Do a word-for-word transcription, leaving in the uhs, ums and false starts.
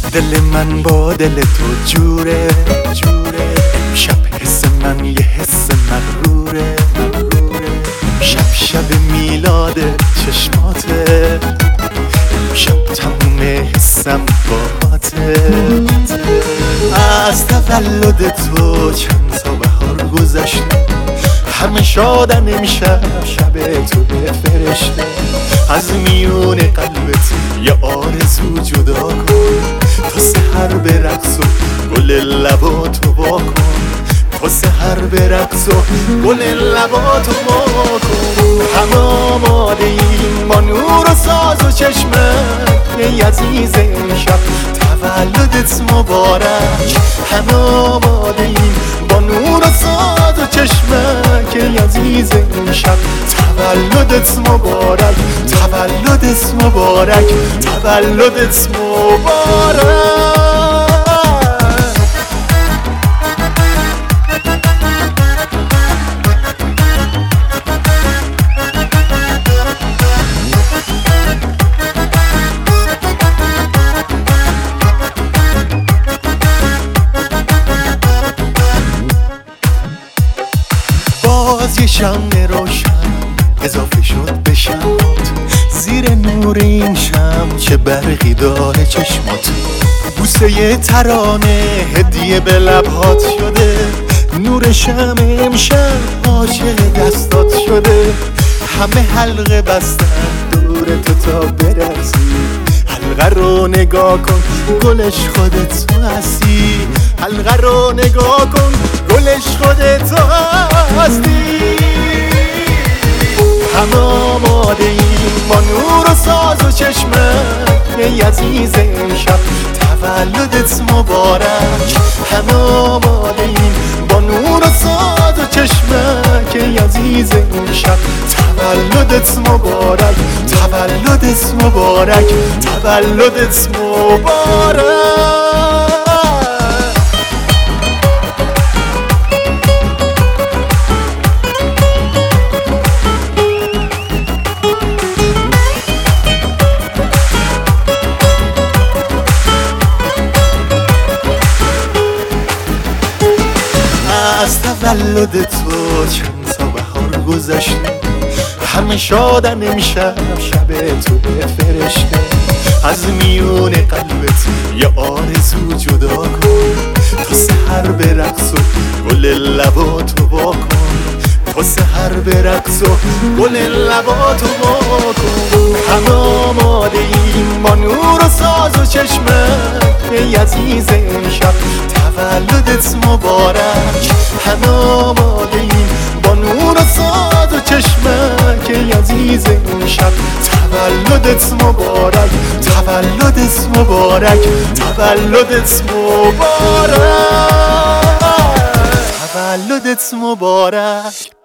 دل من با دل تو جوره جوره امشب حس من یه حس مغروره مغروره شب شب میلاد چشماته امشب تموم حسم باهاته از تولد تو چند تا بهار گذشته همه شادن امشب شب تو فرشته از میون قلبت یه آرزو جدا کن تا سحر به رقص و گل لباتو وا کن تا سحر به رقص و گل لباتو وا کن همه آماده ایم با نور و ساز و چشمک ای عزیز امشب تولدت مبارک همه آماده ایم با نور و ساز و چشمک ای عزیز امشب تولدت مبارک تولدت مبارک تولدت مبارک باز یه شمع روشن اضافه شد به شمات زیر نور این شمع چه برقی داره چشمات بوسه یه ترانه هدیه به لبهات شده نور شمع امشب عاشق دستات شده همه حلقه بستن دور تو تا برسی حلقه رو نگاه کن گلش خودت تو هستی حلقه رو نگاه کن گلش خودت تو هستی همه آماده ایم با نور و ساز و چشمک ای عزیز امشب تولدت مبارک همه آماده ایم با نور و ساز و چشمک ای عزیز امشب تولدت مبارک تولدت مبارک تولدت مبارک از تولد تو چند تا بهار گذشته همه شادن امشب شب تو فرشته از میون قلبت یه آرزو جدا کن تا سحر به رقص و گل لباتو وا کن تا سحر به رقص و گل لباتو وا کن همه آماده ایم با نور و ساز و چشمک ای عزیز امشب تولدت مبارک همه آماده ایم با نور و ساز و چشمک ای عزیز امشب تولدت مبارک تولدت مبارک تولدت مبارک تولدت مبارک